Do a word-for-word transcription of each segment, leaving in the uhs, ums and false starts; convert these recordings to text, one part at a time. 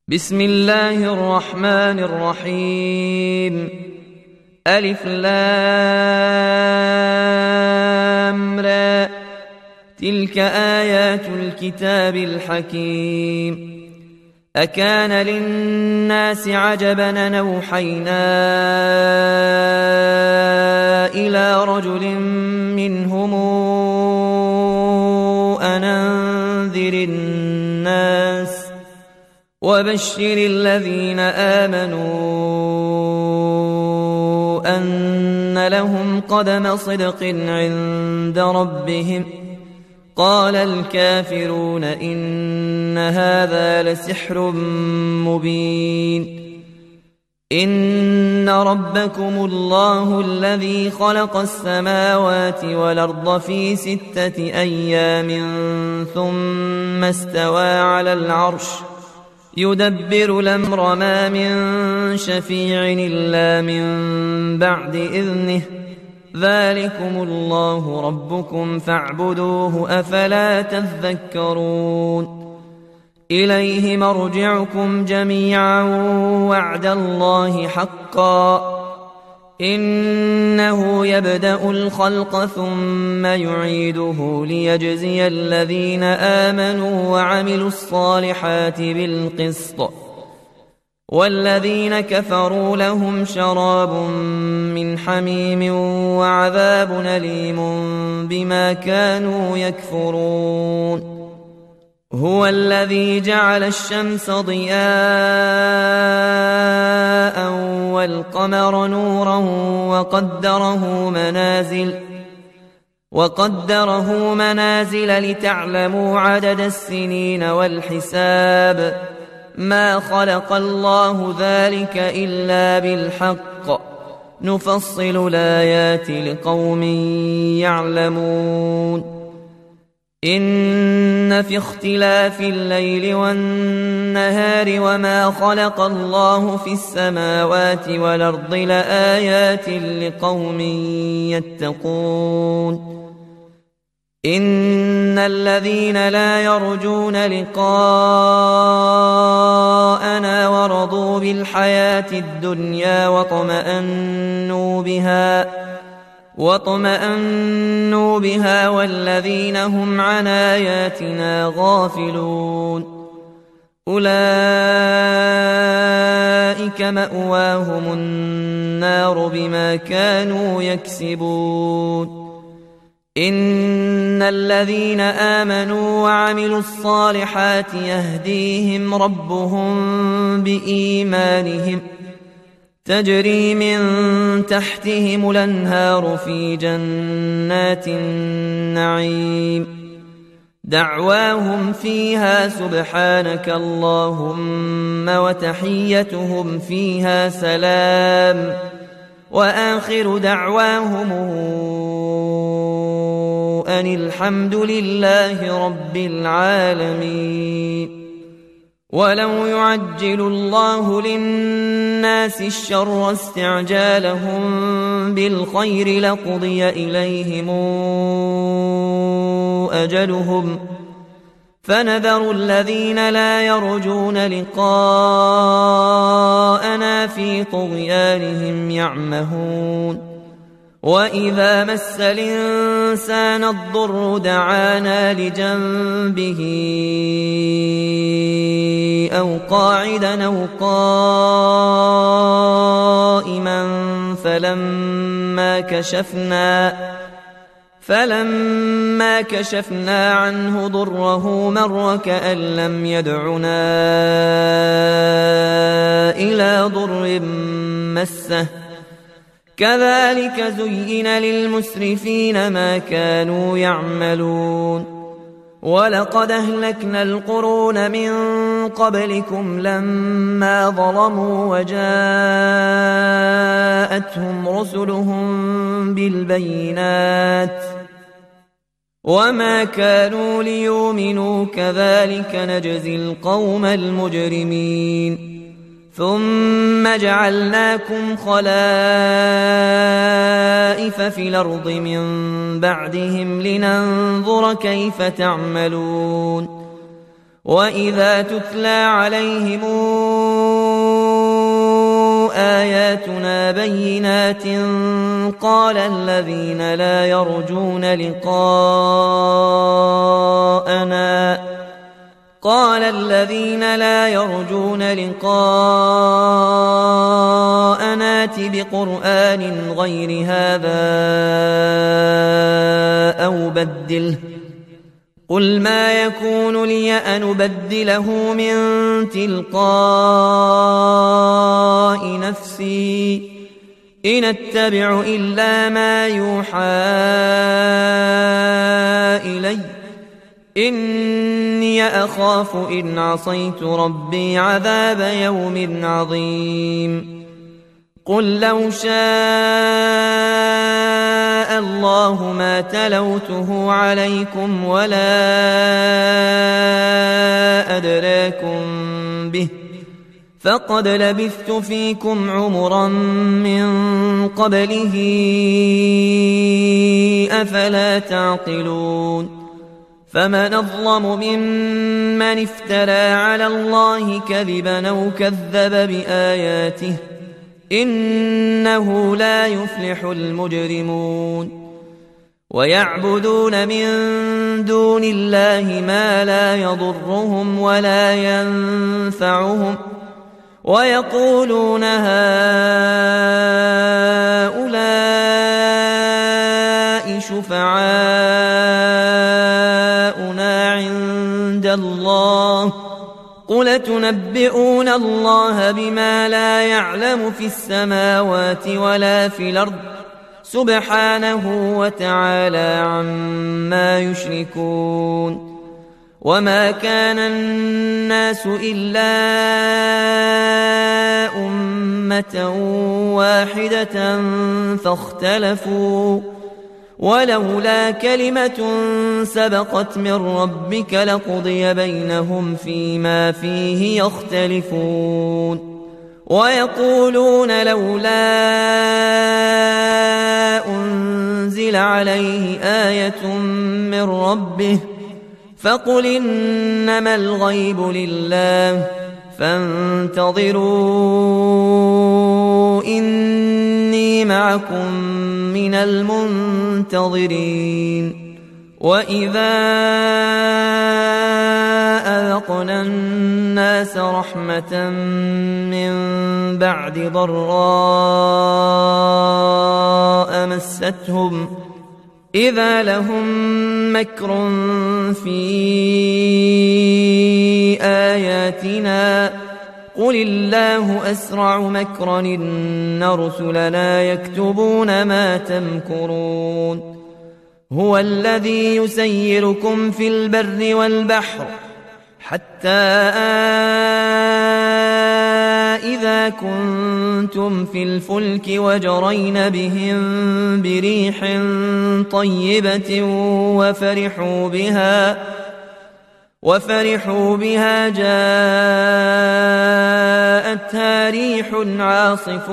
بسم الله الرحمن الرحيم. ألف لام را، تلك آيات الكتاب الحكيم. أكان للناس عجبا أن أوحينا إلى رجل منهم أن أنذر الناس وبشر الذين آمنوا أن لهم قدم صدق عند ربهم. قال الكافرون إن هذا لسحر مبين. إن ربكم الله الذي خلق السماوات والأرض في ستة أيام ثم استوى على العرش يدبر الأمر ما من شفيع إلا من بعد إذنه. ذلكم الله ربكم فاعبدوه أفلا تذكرون. إليه مرجعكم جميعا وعد الله حقا. إنه يبدأ الخلق ثم يعيده ليجزي الذين آمنوا وعملوا الصالحات بالقسط، والذين كفروا لهم شراب من حميم وعذاب أليم بما كانوا يكفرون. هو الذي جعل الشمس ضياء والقمر نورا وقدره منازل وقدره منازل لتعلموا عدد السنين والحساب. ما خلق الله ذلك إلا بالحق. نفصل الآيات لقوم يعلمون. إن في اختلاف الليل والنهار وما خلق الله في السماوات والأرض لآيات لقوم يتقون. إن الذين لا يرجون لقاءنا ورضوا بالحياة الدنيا واطمأنوا بها واطمأنوا بها والذين هم عن آياتنا غافلون أولئك مأواهم النار بما كانوا يكسبون. إن الذين آمنوا وعملوا الصالحات يهديهم ربهم بإيمانهم تجري من تحتهم الأنهار في جنات النعيم. دعواهم فيها سبحانك اللهم وتحيتهم فيها سلام. وآخر دعواهم أن الحمد لله رب العالمين. ولو يعجل الله للناس الشر استعجالهم بالخير لقضي إليهم أجلهم فنذر الذين لا يرجون لقاءنا في طغيانهم يعمهون. وإذا مس الإنسان الضر دعانا لجنبه أو قاعدا أو قائما فلما كشفنا فلما كشفنا عنه ضره مر كأن لم يدعنا إلى ضر مسه. كذلك زين للمسرفين ما كانوا يعملون. ولقد أهلكنا القرون من قبلكم لما ظلموا وجاءتهم رسلهم بالبينات وما كانوا ليؤمنوا كذلك نجزي القوم المجرمين. ثم جعلناكم خلائف في الأرض من بعدهم لننظر كيف تعملون. وإذا تتلى عليهم آياتنا بينات قال الذين لا يرجون لقاءنا قال الذين لا يرجون لقاءنا ائت بقرآن غير هذا أو بدله قل ما يكون لي أن أبدله من تلقاء نفسي إن أتبع إلا ما يوحى إلي إني أخاف إن عصيت ربي عذاب يوم عظيم قل لو شاء الله ما تلوته عليكم ولا أدراكم به فقد لبثت فيكم عمرا من قبله أفلا تعقلون فمن أظلم ممن افترى على الله كذبا أو كذب بآياته إنه لا يفلح المجرمون ويعبدون من دون الله ما لا يضرهم ولا ينفعهم ويقولون هؤلاء شفعاؤنا عند الله قل تنبئون الله بما لا يعلم في السماوات ولا في الأرض سبحانه وتعالى عما يشركون وما كان الناس إلا أمة واحدة فاختلفوا ولولا كلمة سبقت من ربك لقضي بينهم فيما فيه يختلفون ويقولون لولا أنزل عليه آية من ربه فقل إنما الغيب لله فانتظروا إني معكم من المنتظرين وإذا أذقنا الناس رحمة من بعد ضراء مستهم إذا لهم مكر في آياتنا قل الله أسرع مكرا إن رسلنا يكتبون ما تمكرون هو الذي يسيركم في البر والبحر حتى إذا كنتم في الفلك وجرين بهم بريح طيبة وفرحوا بها وفرحوا بها جاءتها ريح عاصف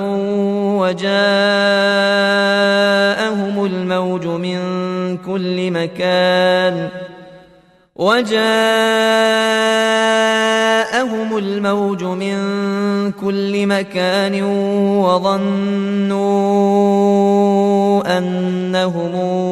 وجاءهم الموج من كل مكان وجاءهم الموج من كل مكان وظنوا أنهم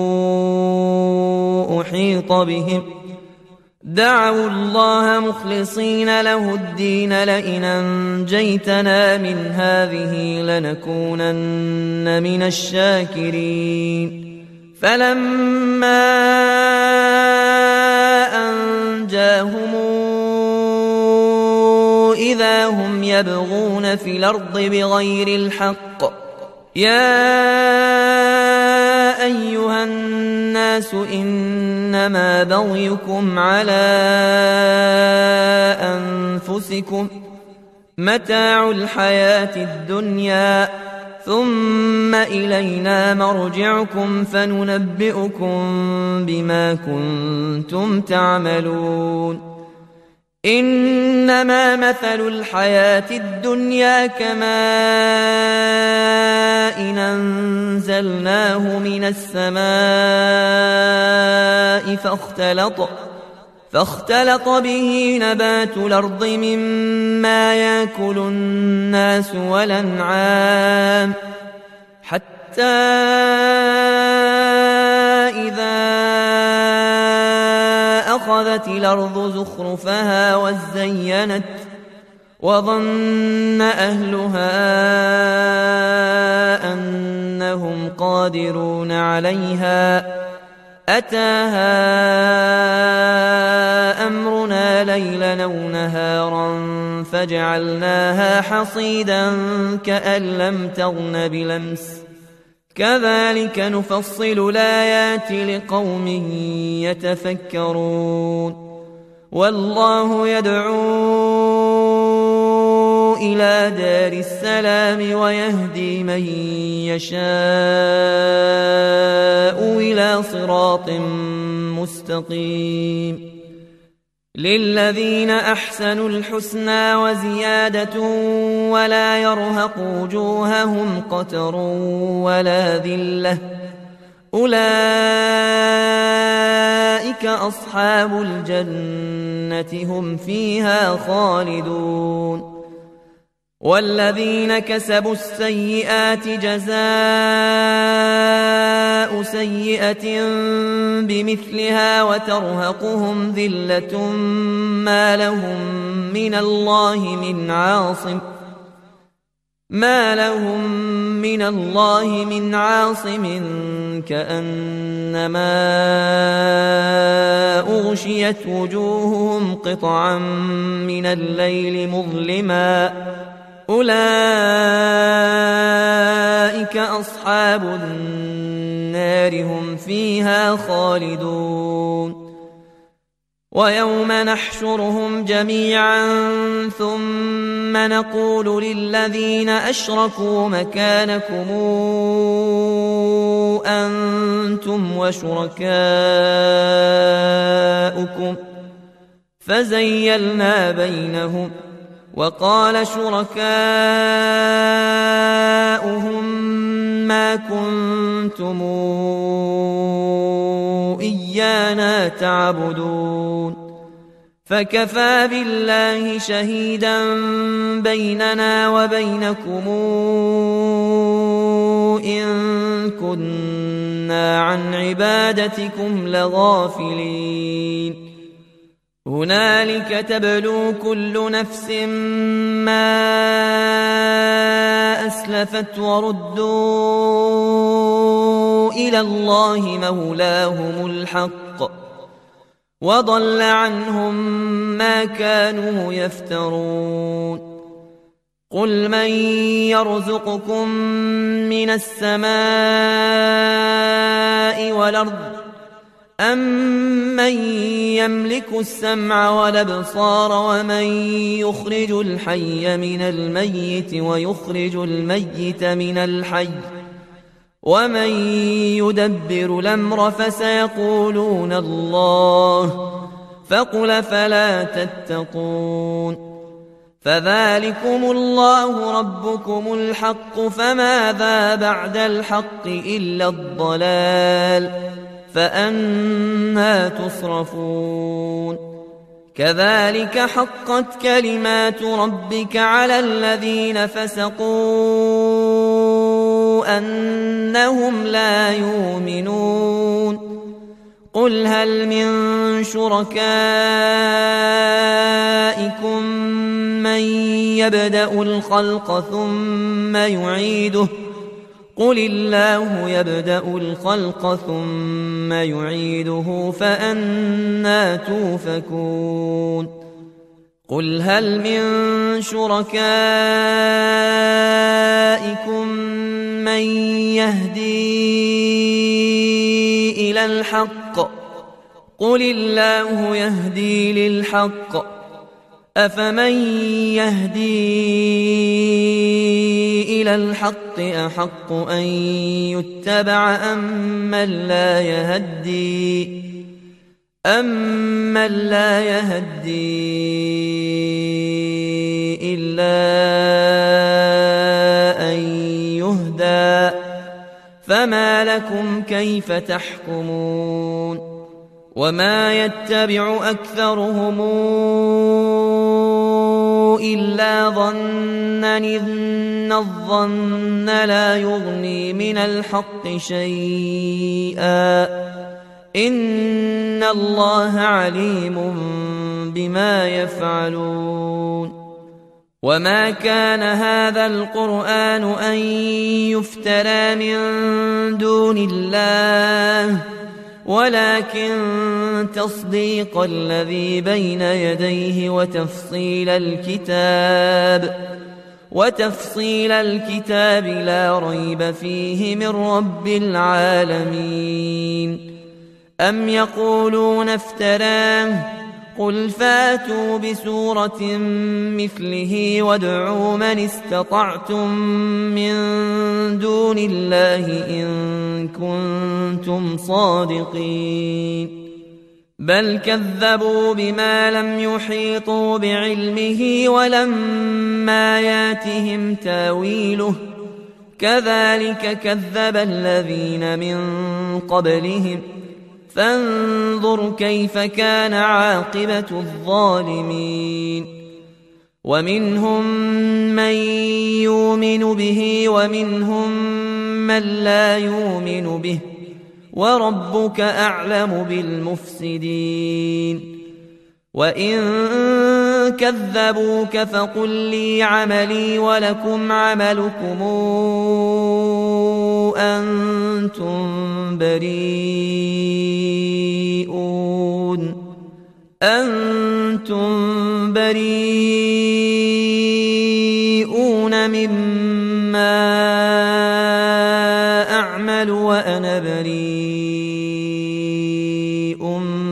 أحيط بهم دعوا الله مخلصين له الدين لئن أنجيتنا من هذه لنكونن من الشاكرين فلما أنجاهم إذا هم يبغون في الأرض بغير الحق يا أيها الناس إنما بغيكم على أنفسكم متاع الحياة الدنيا ثم إلينا مرجعكم فننبئكم بما كنتم تعملون إنما مثل الحياة الدنيا كماء أنزلناه من السماء فاختلط فاختلط به نبات الأرض مما يأكل الناس والأنعام حتى إذا أخذت الأرض زخرفها وزينت وظن أهلها أنهم قادرون عليها أتاها أمرنا ليلا أو نهارا فجعلناها حصيدا كأن لم تغن بلمس كذلك نفصل الآيات لقوم يتفكرون والله يدعو إلى دار السلام ويهدي من يشاء إلى صراط مستقيم للذين أحسنوا الحسنى وزيادة ولا يرهق وجوههم قتر ولا ذلة أولئك أصحاب الجنة هم فيها خالدون والذين كسبوا السيئات جزاء سيئة بمثلها وترهقهم ذلة ما لهم من الله من عاصم ما لهم من الله من عاصم كأنما أغشيت وجوههم قطعا من الليل مظلما أولئك أصحاب النار هم فيها خالدون ويوم نحشرهم جميعا ثم نقول للذين أشركوا مكانكم أنتم وشركاؤكم فزيلنا بينهم وقال شركاؤهم ما كنتم إيانا تعبدون فكفى بالله شهيدا بيننا وبينكم إن كنا عن عبادتكم لغافلين هنالك تبلو كل نفس ما أسلفت وردوا إلى الله مولاهم الحق وضل عنهم ما كانوا يفترون قل من يرزقكم من السماء والأرض أَمَّن يَمْلِكُ السَّمْعَ وَالْأَبْصَارَ وَمَن يُخْرِجُ الْحَيَّ مِنَ الْمَيِّتِ وَيُخْرِجُ الْمَيِّتَ مِنَ الْحَيِّ وَمَن يُدَبِّرُ الْأَمْرَ فَسَيَقُولُونَ اللَّهُ فَقُلْ فَلَا تَتَّقُونَ فَذَلِكُمُ اللَّهُ رَبُّكُمُ الْحَقُّ فَمَاذَا بَعْدَ الْحَقِّ إِلَّا الضَّلَالُ فأنى تصرفون كذلك حقت كلمات ربك على الذين فسقوا أنهم لا يؤمنون قل هل من شركائكم من يبدأ الخلق ثم يعيده قل الله يبدأ الخلق ثم يعيده فأنى توفكون قل هل من شركائكم من يهدي إلى الحق قل الله يهدي للحق أفمن يهدي إلى الحق أحق أن يتبع أمن لا يهدي أمن لا يهدي إلا أن يهدى فما لكم كيف تحكمون وما يتبع أكثرهم إلا ظنا إن الظن لا يغني من الحق شيئا إن الله عليم بما يفعلون وما كان هذا القرآن أن يفترى من دون الله ولكن تصديق الذي بين يديه وتفصيل الكتاب وتفصيل الكتاب لا ريب فيه من رب العالمين أم يقولون افتراه قل فاتوا بسورة مثله وادعوا من استطعتم من دون الله إن كنتم صادقين بل كذبوا بما لم يحيطوا بعلمه ولما ياتهم تاويله كذلك كذب الذين من قبلهم فانظر كيف كان عاقبة الظالمين ومنهم من يؤمن به ومنهم من لا يؤمن به وربك أعلم بالمفسدين وإن كذبوك فقل لي عملي ولكم عملكم أنتم بريئون أنتم بريئون مما أعمل وأنا بريء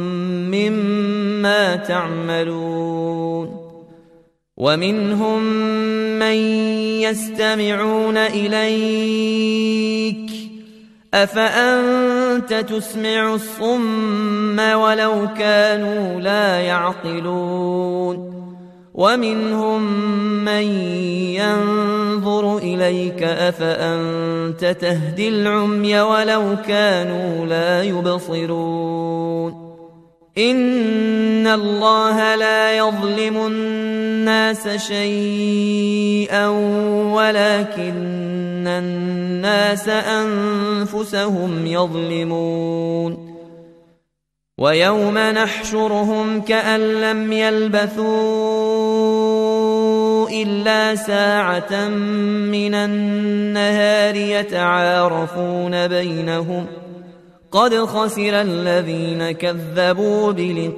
مما تعملون ومنهم من يستمعون إليك أفأنت تسمع الصم ولو كانوا لا يعقلون ومنهم من ينظر إليك أفأنت تهدي العمي ولو كانوا لا يبصرون إن الله لا يظلم الناس شيئا ولكن الناس أنفسهم يظلمون ويوم نحشرهم كأن لم يلبثوا إلا ساعة من النهار يتعارفون بينهم قد خسر الذين كذبوا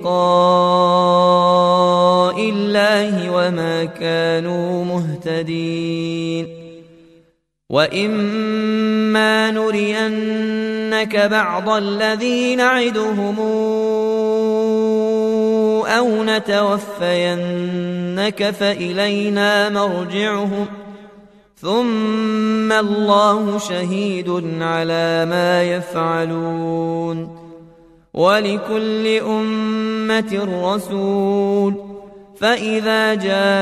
بلقاء الله وما كانوا مهتدين وإما نرينك بعض الذي نعدهم أو نتوفينك فإلينا مرجعهم ثم الله شهيد على ما يفعلون ولكل أمة رسول فإذا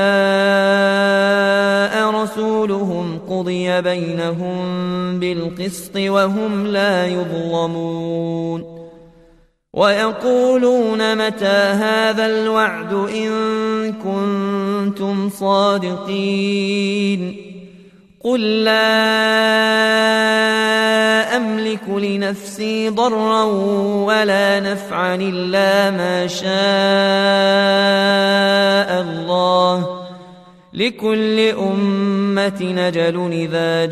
جاء رسولهم قضي بينهم بالقسط وهم لا يظلمون ويقولون متى هذا الوعد إن كنتم صادقين قل لا أملك لنفسي ضرا ولا نفعا إلا ما شاء الله لكل أمة أجل إذا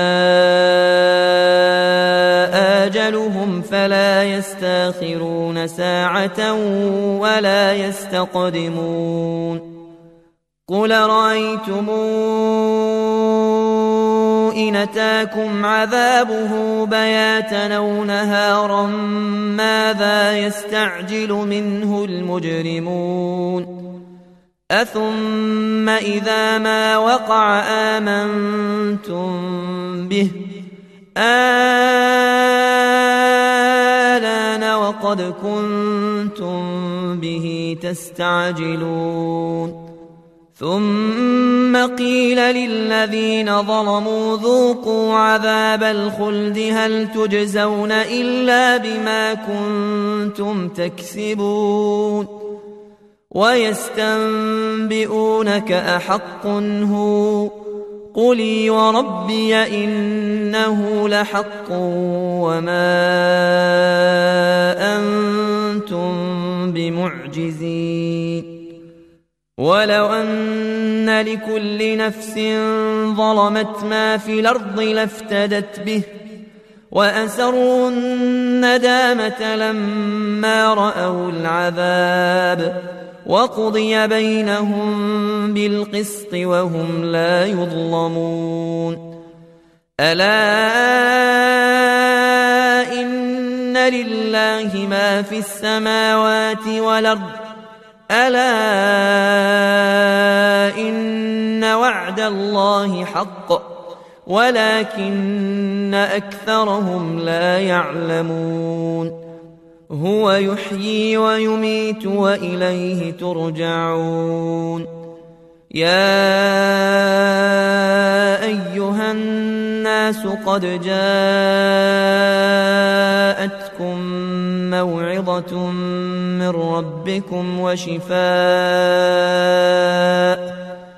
جاء أجلهم فلا يستأخرون ساعة ولا يستقدمون قل رأيتم إن أتاكم عذابه بياتا أو نهارا ماذا يستعجل منه المجرمون أثم إذا ما وقع آمنتم به آلان وقد كنتم به تستعجلون ثم قيل للذين ظلموا ذوقوا عذاب الخلد هل تجزون إلا بما كنتم تكسبون ويستنبئونك أحق هو قل وربي إنه لحق وما أنتم بمعجزين ولو أن لكل نفس ظلمت ما في الأرض لافتدت به وأسروا الندامة لما رأوا العذاب وقضي بينهم بالقسط وهم لا يظلمون ألا إن لله ما في السماوات والأرض ألا إن وعد الله حق ولكن أكثرهم لا يعلمون هو يحيي ويميت وإليه ترجعون يا أيها الناس قد جاءتكم موعظة من ربكم وشفاء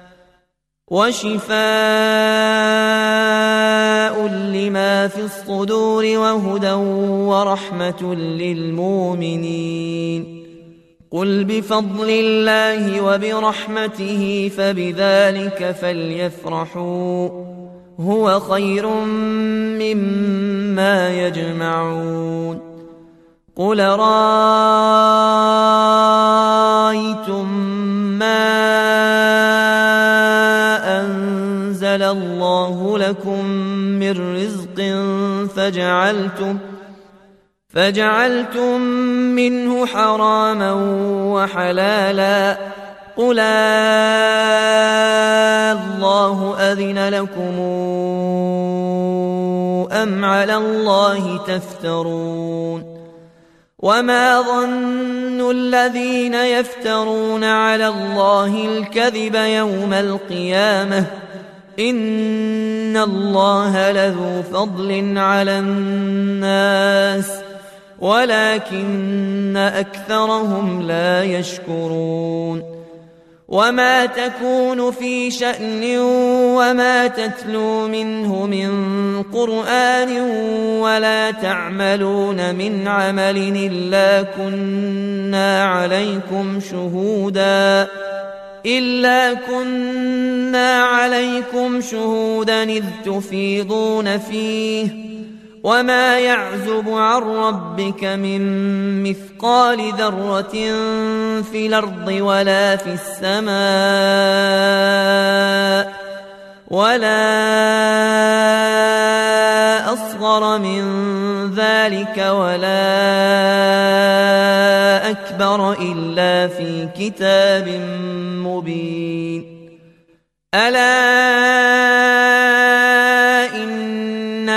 وشفاء لما في الصدور وهدى ورحمة للمؤمنين قل بفضل الله وبرحمته فبذلك فليفرحوا هو خير مما يجمعون قل رأيتم ما أنزل الله لكم من رزق فجعلتم فجعلتم منه حراما وحلالا قل الله أذن لكم أم على الله تفترون وما ظن الذين يفترون على الله الكذب يوم القيامة إن الله لذو فضل على الناس ولكن أكثرهم لا يشكرون وما تكون في شأن وما تتلو منه من قرآن ولا تعملون من عمل إلا كنا عليكم شهودا إلا كنا عليكم شهودا إذ تفيضون فيه وما يعزب عن ربك من مثقال ذرة في الأرض ولا في السماء ولا أصغر من ذلك ولا أكبر إلا في كتاب مبين ألا إن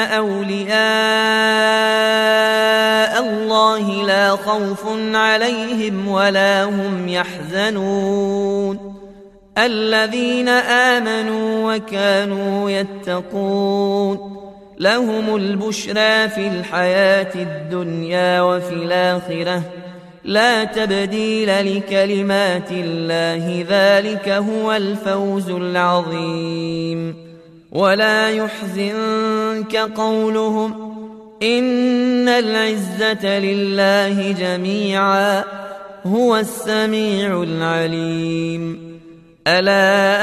أولياء الله لا خوف عليهم ولا هم يحزنون الذين آمنوا وكانوا يتقون لهم البشرى في الحياة الدنيا وفي الآخرة لا تبديل لكلمات الله ذلك هو الفوز العظيم ولا يحزنك قولهم إن العزة لله جميعا هو السميع العليم ألا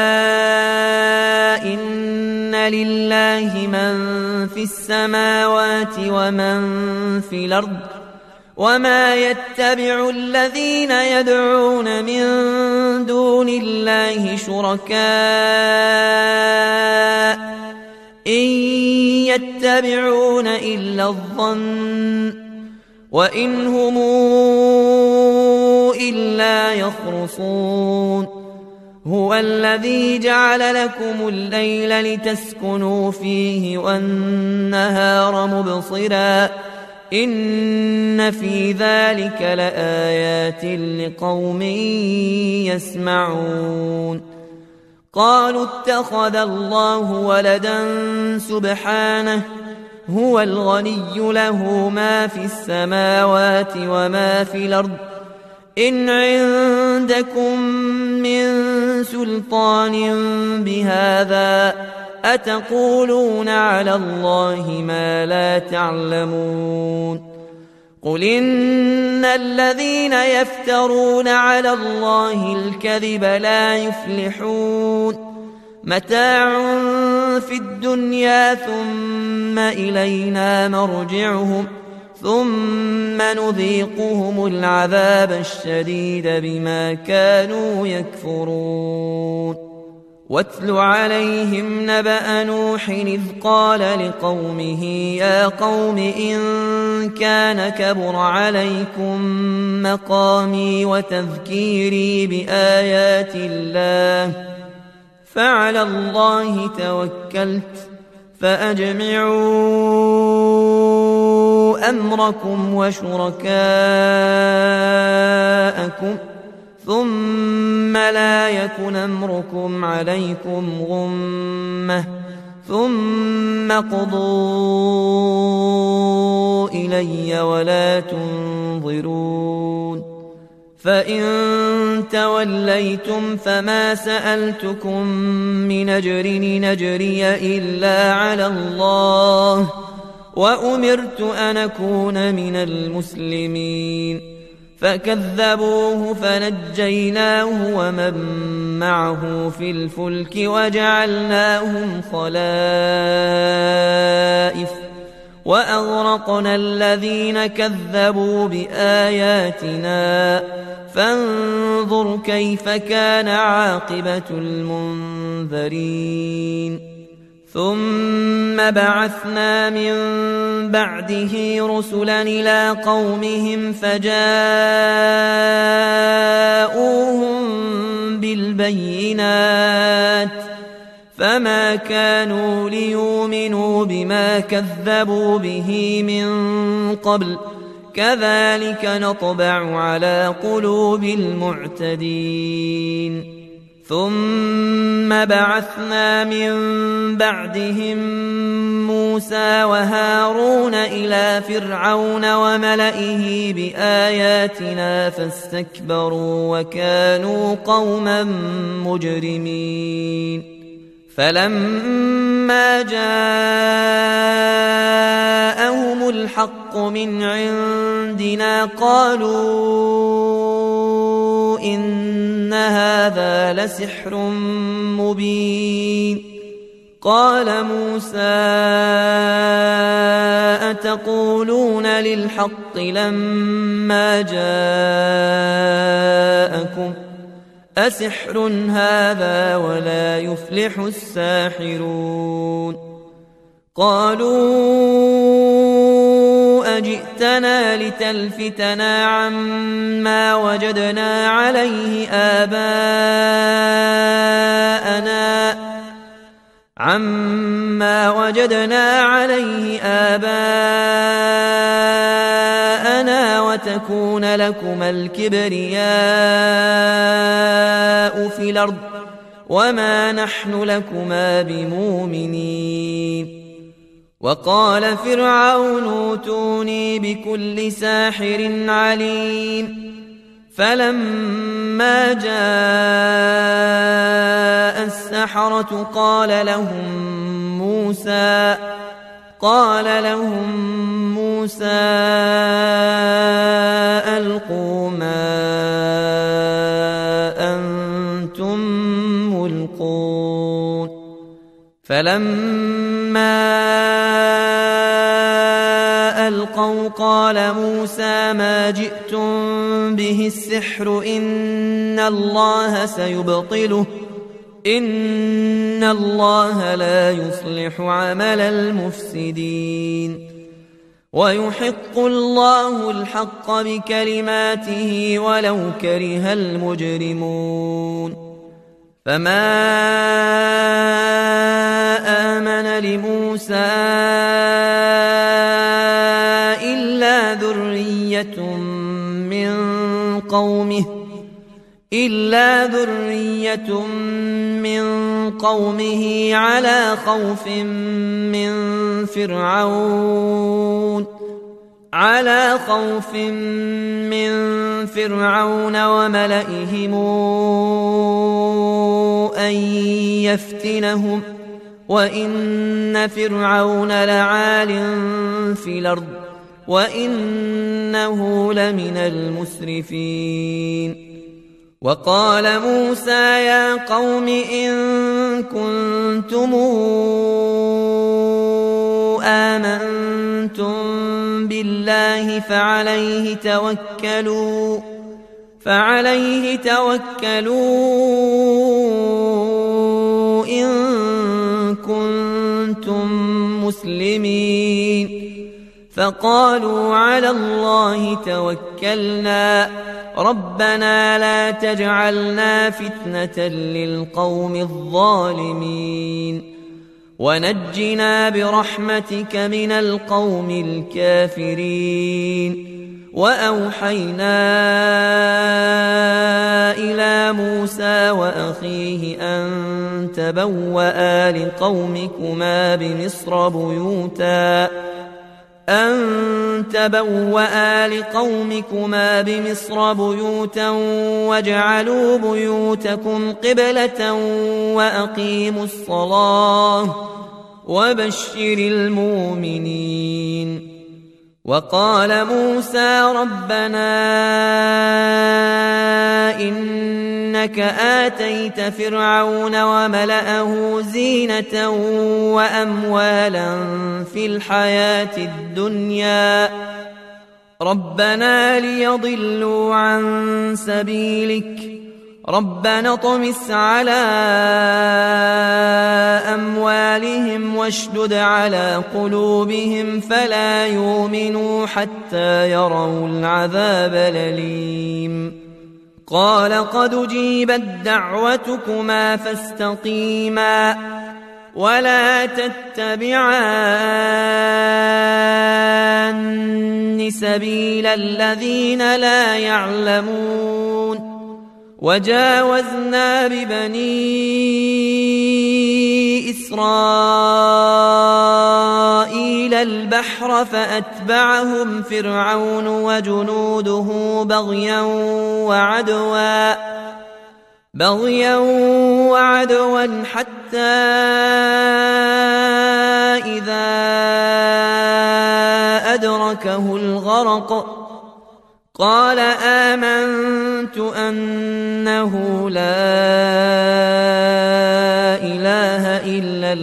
إن لله من في السماوات ومن في الأرض وما يتبع الذين يدعون من دون الله شركاء إن يتبعون إلا الظن وإن هم إلا يخرصون هو الذي جعل لكم الليل لتسكنوا فيه والنهار مبصرا إن في ذلك لآيات لقوم يسمعون. قالوا اتخذ الله ولدا سبحانه هو الغني له ما في السماوات وما في الأرض إن عندكم من سلطان بهذا أتقولون على الله ما لا تعلمون. قل إن الذين يفترون على الله الكذب لا يفلحون. متاع في الدنيا ثم إلينا مرجعهم ثم نذيقهم العذاب الشديد بما كانوا يكفرون. واتل عليهم نبأ نوح إذ قال لقومه يا قوم إن كان كبر عليكم مقامي وتذكيري بآيات الله فعلى الله توكلت فأجمعوا أمركم وشركاءكم ثم لا يكن أمركم عليكم غمة ثم قضوا إلي ولا تنظرون. فإن توليتم فما سألتكم من أجر نجري إلا على الله وأمرت أن أكون من المسلمين. فكذبوه فنجيناه ومن معه في الفلك وجعلناهم خلائف وأغرقنا الذين كذبوا بآياتنا فانظر كيف كان عاقبة المنذرين. ثم بعثنا من بعده رسلا إلى قومهم فجاءوهم بالبينات فما كانوا ليؤمنوا بما كذبوا به من قبل كذلك نطبع على قلوب المعتدين. ثم بعثنا من بعدهم موسى وهارون إلى فرعون وملئه بآياتنا فاستكبروا وكانوا قوما مجرمين. فلما جاءهم الحق من عندنا قالوا إن هذا لسحر مبين. قال موسى أتقولون للحق لما جاءكم أسحر هذا ولا يفلح الساحرون. قالوا أجئتنا لتلفتنا عما وجدنا عليه آباءنا عما وجدنا عليه آباءنا وتكون لكما الكبرياء في الأرض وما نحن لكما بمؤمنين. وقال فرعون ائتوني بكل ساحر عليم. فلما جاء السحرة قال لهم موسى قال لهم موسى ألقوا ما أنتم ملقون. فلما ألقوا قال موسى ما جئتم به السحر إن الله سيبطله إن الله لا يصلح عمل المفسدين. ويحق الله الحق بكلماته ولو كره المجرمون. فما آمن لموسى إلا إلا ذرية من قومه على خوف من فرعون على خوف من فرعون وملئهم أن يفتنهم وإن فرعون لعال في الأرض وإنه لمن المسرفين. وقال موسى يا قوم إن كنتم آمنتم بالله فعليه توكلوا فعليه توكلوا إن كنتم مسلمين. فقالوا على الله توكلنا ربنا لا تجعلنا فتنة للقوم الظالمين ونجنا برحمتك من القوم الكافرين. وأوحينا إلى موسى وأخيه أن تبوأ لقومكما بمصر بيوتا أن تبوأ لقومكما بمصر بيوتا واجعلوا بيوتكم قبلة وأقيموا الصلاة وبشر المؤمنين. وقال موسى ربنا إنك آتيت فرعون وملأه زينة وأموالا في الحياة الدنيا ربنا ليضلوا عن سبيلك ربنا اطمس على أموالهم واشدد على قلوبهم فلا يؤمنوا حتى يروا العذاب الأليم. قال قد أجيبت دعوتكما فاستقيما ولا تتبعان سبيل الذين لا يعلمون. وجاوزنا ببني إسرائيل البحر فأتبعهم فرعون وجنوده بغيا وعدوا بغيا وعدوا حتى إذا أدركه الغرق قال آمنت أنه لا إله إلا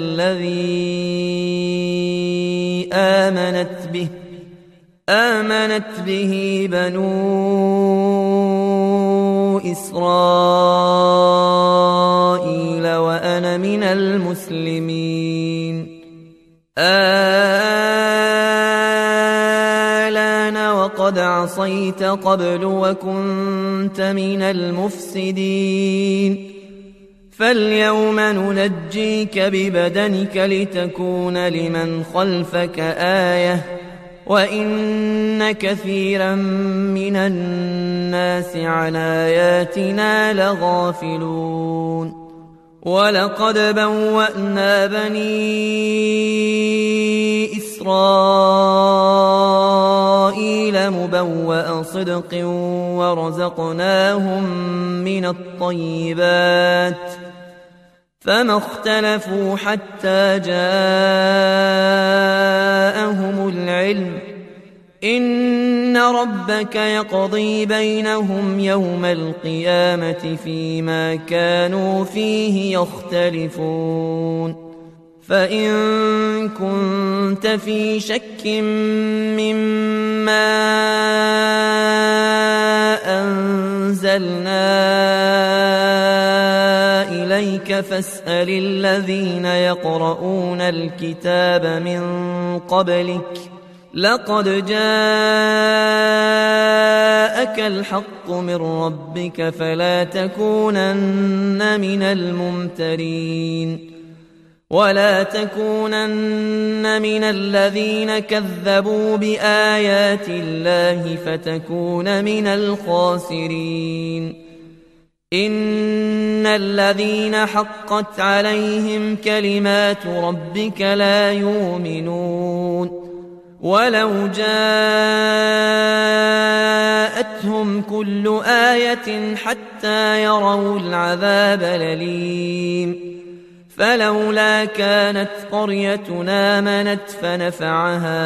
الذي آمنت به آمنت به بنو إسرائيل وأنا من المسلمين. آلان وقد عصيت قبل وكنت من المفسدين فاليوم ننجيك ببدنك لتكون لمن خلفك آية وإن كثيرا من الناس عن آياتنا لغافلون. ولقد بوأنا بني إسرائيل مبوأ صدق ورزقناهم من الطيبات فما اختلفوا حتى جاءهم العلم إن ربك يقضي بينهم يوم القيامة فيما كانوا فيه يختلفون. فإن كنت في شك مما أنزلنا إليك فاسأل الذين يقرؤون الكتاب من قبلك لقد جاءك الحق من ربك فلا تكونن من الممترين ولا تكونن من الذين كذبوا بآيات الله فتكون من الخاسرين. إن الذين حقت عليهم كلمات ربك لا يؤمنون ولو جاءتهم كل آية حتى يروا العذاب الأليم فلولا كانت قريتنا آمنت فنفعها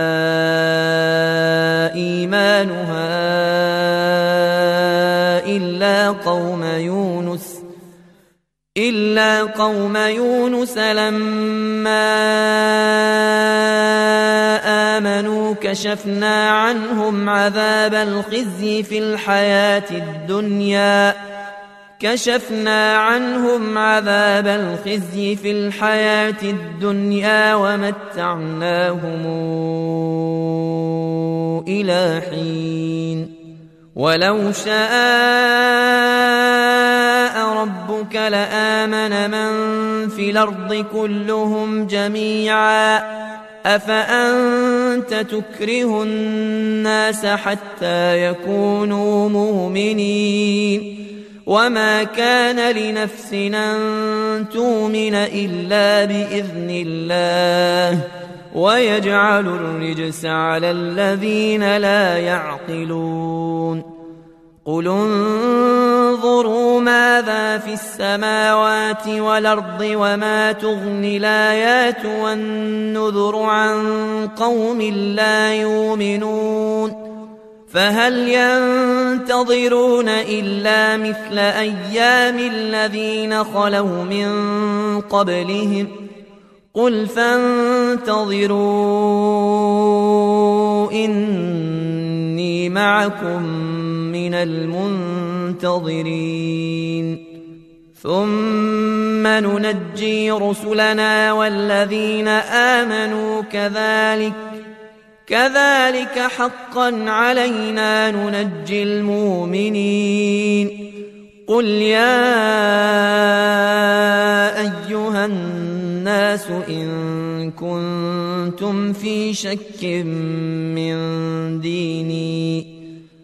إيمانها إلا قوم يونس إلا قوم يونس لما آمنوا كشفنا عنهم عذاب الخزي في الحياة الدنيا كشفنا عنهم عذاب الخزي في الحياة الدنيا ومتعناهم إلى حين ولو شاء ربك لآمن من في الأرض كلهم جميعا أفأنت تكره الناس حتى يكونوا مؤمنين وما كان لنفس أن تؤمن إلا بإذن الله ويجعل الرجس على الذين لا يعقلون قل انظروا ماذا في السماوات والأرض وما تغني الآيات والنذر عن قوم لا يؤمنون فهل ينتظرون إلا مثل أيام الذين خلوا من قبلهم قل فانتظروا إني معكم من المنتظرين ثم ننجي رسلنا والذين آمنوا كذلك كذلك حقا علينا ننجي المؤمنين قل يا أيها الناس إن كنتم في شك من ديني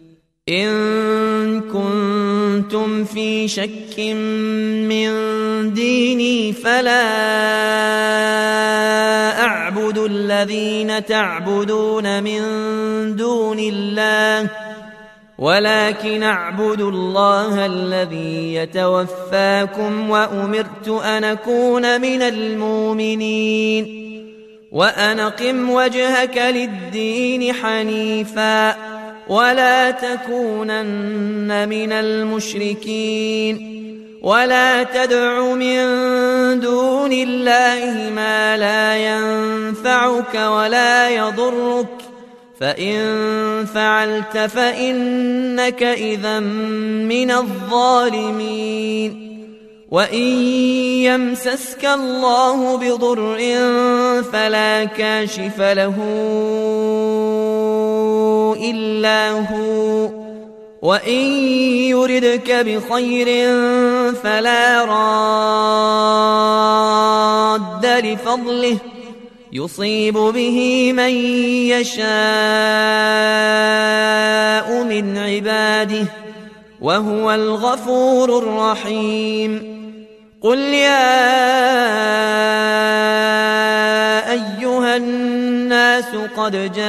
إن كنتم في شك من ديني فلا أعبد الذين تعبدون من دون الله ولكن أعبد الله الذي يتوفاكم وأمرت أن أكون من المؤمنين وأن أقم وجهك للدين حنيفا ولا تكونن من المشركين ولا تدع من دون الله ما لا ينفعك ولا يضرك فإن فعلت فإنك إذا من الظالمين وإن يمسسك الله بضر فلا كاشف له إلا هو وإن يردك بخير فلا راد لفضله يصيب به من يشاء من عباده وهو الغفور الرحيم قل يا أيها الناس قد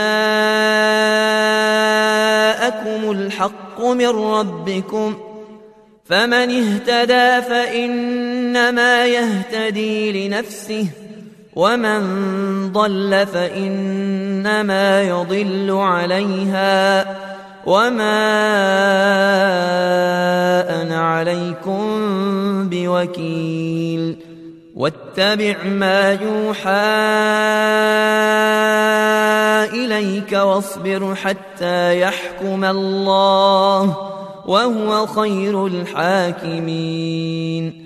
جاءكم الحق من ربكم فمن اهتدى فإنما يهتدي لنفسه ومن ضل فإنما يضل عليها وما أنا عليكم بوكيل واتبع ما يوحى إليك واصبر حتى يحكم الله وهو خير الحاكمين